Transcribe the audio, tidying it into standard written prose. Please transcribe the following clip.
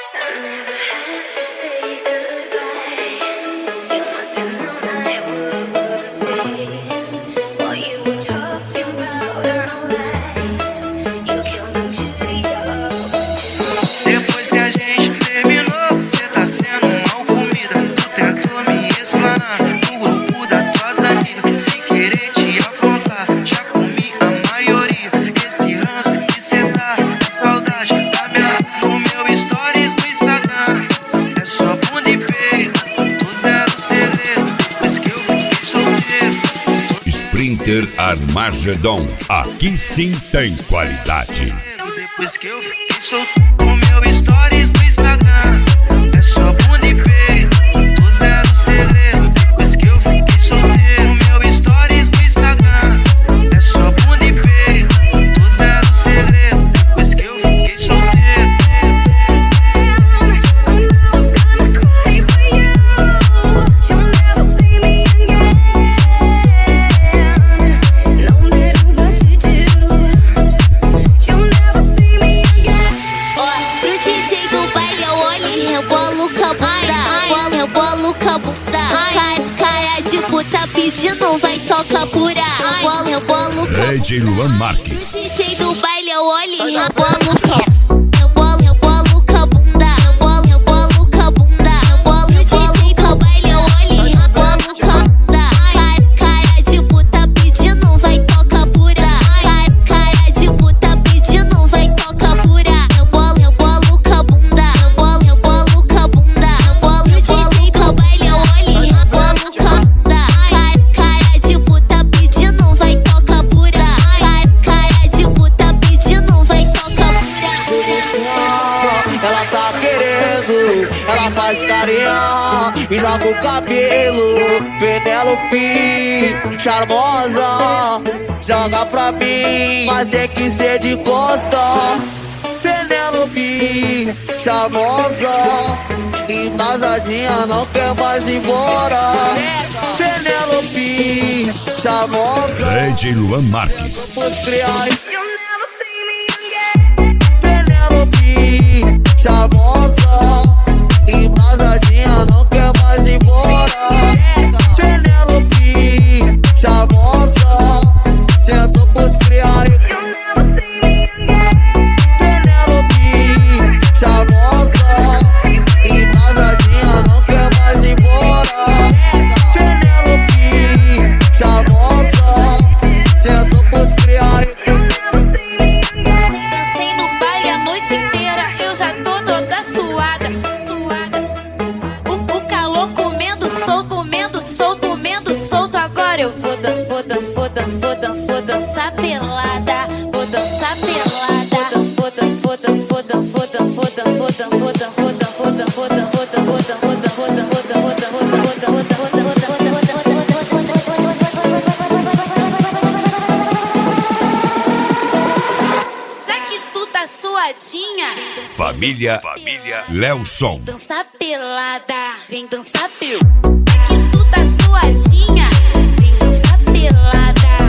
Depois que a gente terminou, cê tá sendo mal comida. Tu tentou me explanar no grupo das tuas amigas, sem querer te afrontar. Já comi a maioria. Esse ranço que cê tá, é saudade da minha no meu stories no Instagram. É só bunda e peito, do zero segredo. Depois que eu fiquei solteiro. Sprinter Armagedon, aqui sim tem qualidade. Depois que eu fiquei solteiro. O meu stories no Instagram é só bunda e peito, do zero segredo. Depois que eu fiquei solteiro. O meu stories no Instagram é só bunda e peito, do zero segredo. Depois que eu fiquei solteiro. Tá pedindo, vai tocar pura. Eu bolo DJ Luan Marques. DJ do baile, eu olho e rebolo com a bunda. Eu bolo com a bunda. No DJ do baile, eu olho e rebolo com a bunda. Cara de puta pedindo, vai tocar pura. Cara de puta pedindo, vai tocar pura. Eu bolo com a bunda. Eu bolo com a bunda. No DJ do baile, eu olho e rebolo com a bunda. Ela tá querendo, ela faz carinha e joga o cabelo. Penélope, charmosa, joga pra mim, mas tem que ser de costa. Penélope, charmosa, embrasadinha, não quer mais ir embora. Penélope, charmosa, DJ Luan Marques. Charmosa, embrasadinha, não quer mais ir embora. Penélope, charmosa, sentou pros criarem. Penélope, charmosa, embrasadinha, não quer mais ir embora. Penélope, charmosa, sentou pros criarem. Dancei no baile a noite inteira, eu já tô toda suada. O calor comendo solto. Agora eu vou dançar pelada. Vou dançar pelada. Já que tu tá suadinha, Família Lelson. dança pelada, vem dançar pelada. Já que tu tá suadinha, vem dançar pelada.